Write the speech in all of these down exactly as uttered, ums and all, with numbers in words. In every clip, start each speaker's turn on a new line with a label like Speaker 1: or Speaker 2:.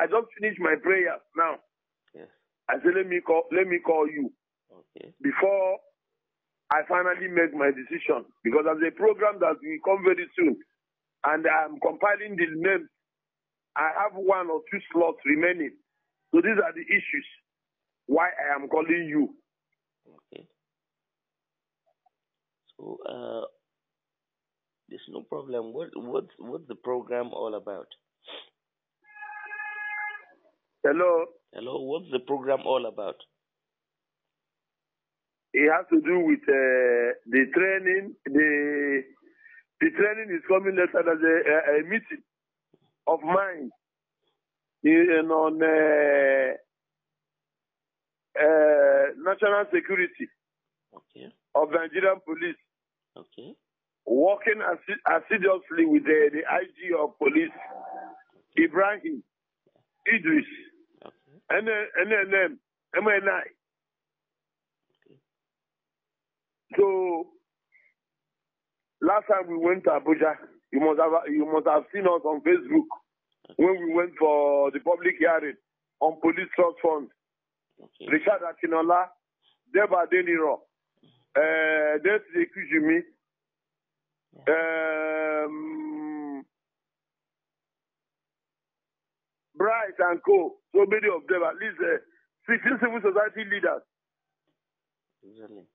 Speaker 1: I just finished my prayers now.
Speaker 2: Yes.
Speaker 1: I said, let me call, let me call you
Speaker 2: Okay.
Speaker 1: before I finally make my decision, because there's a program that will come very soon, and I'm compiling the names. I have one or two slots remaining. So these are the issues why I am calling you.
Speaker 2: Okay. So uh, there's no problem. What what's what's the program all about?
Speaker 1: Hello.
Speaker 2: Hello. What's the program all about?
Speaker 1: It has to do with uh, the training. The the training is coming later as a, a, a meeting of mine in, on uh, uh, national security
Speaker 2: Okay.
Speaker 1: of Nigerian police,
Speaker 2: Okay.
Speaker 1: working assi- assiduously with the, the I G of police, Ibrahim Idris,
Speaker 2: Okay.
Speaker 1: N N M, M N I.
Speaker 2: Okay.
Speaker 1: So last time we went to Abuja, you must have you must have seen us on Facebook when we went for the public hearing on police trust funds.
Speaker 2: Okay.
Speaker 1: Richard Akinola, Deba Deniro, uh, Desi Kujimi, um, Bright and Co. So many of them, at least uh, sixteen civil society leaders.
Speaker 2: Exactly.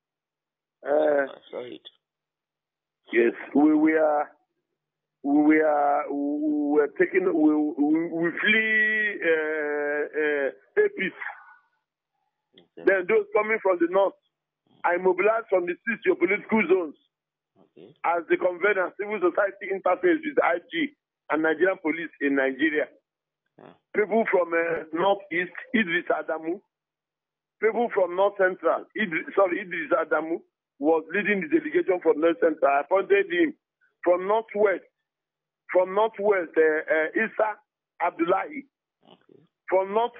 Speaker 1: Uh,
Speaker 2: I saw it.
Speaker 1: yes, we were we were we were taking we we, we flee uh, uh, A P C.
Speaker 2: Okay.
Speaker 1: Then those coming from the north, I mobilized from the six geopolitical zones
Speaker 2: Okay.
Speaker 1: as the convener, civil society interface with I G and Nigerian police in Nigeria.
Speaker 2: Yeah.
Speaker 1: People from uh, northeast, Idris Adamu. People from north central, Idris, sorry, Idris Adamu was leading the delegation from north central. I appointed him from northwest, from northwest, uh, uh, Isa Abdullahi.
Speaker 2: Okay.
Speaker 1: From north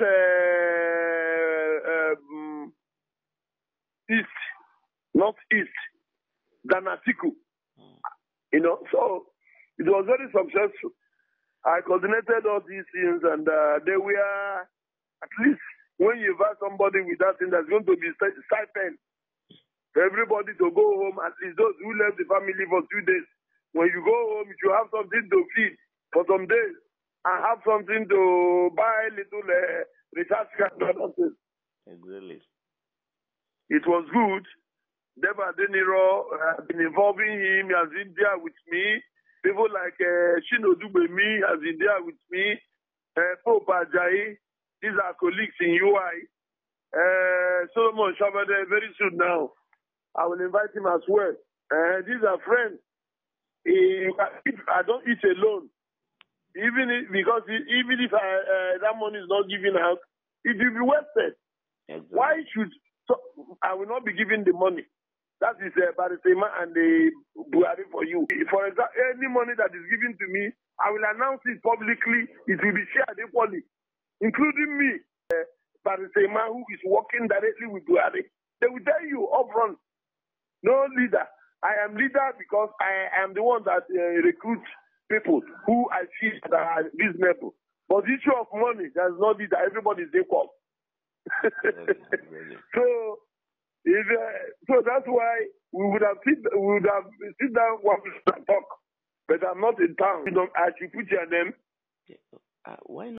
Speaker 1: uh, um, east, northeast, Danatiku.
Speaker 2: Mm.
Speaker 1: You know, so it was very successful. I coordinated all these things, and uh, they were, at least when you invite somebody with that thing, there's going to be sti- stipend for everybody to go home, at least those who left the family for two days. When you go home, you should have something to feed for some days and have something to buy little uh, recharge card and other things.
Speaker 2: Exactly.
Speaker 1: It was good. Deba Deniro uh, been involving him. He has been there with me. People like uh, Shino Dubemi has been there with me. Uh, Pope Ajayi, these are colleagues in U I. Uh, Solomon Shabade, very soon now. I will invite him as well. Uh, these are friends. He, if I don't eat alone, even if, because even if I, uh, that money is not given out, it will be wasted.
Speaker 2: Exactly.
Speaker 1: Why should so, I will not be giving the money? That is uh, Barisema and the Buhari for you. For example, any money that is given to me, I will announce it publicly. It will be shared equally, including me, uh, Barisema, who is working directly with Buhari. They will tell you upfront, no leader. I am leader because I am the one that uh, recruits people who I feel that are reasonable. But the issue of money, there's no leader. Everybody is equal.
Speaker 2: Exactly. Exactly.
Speaker 1: So, if, uh, so that's why we would have sit, we would have sit down one and talk. But I'm not in town. You know, I should put your name.
Speaker 2: Uh, why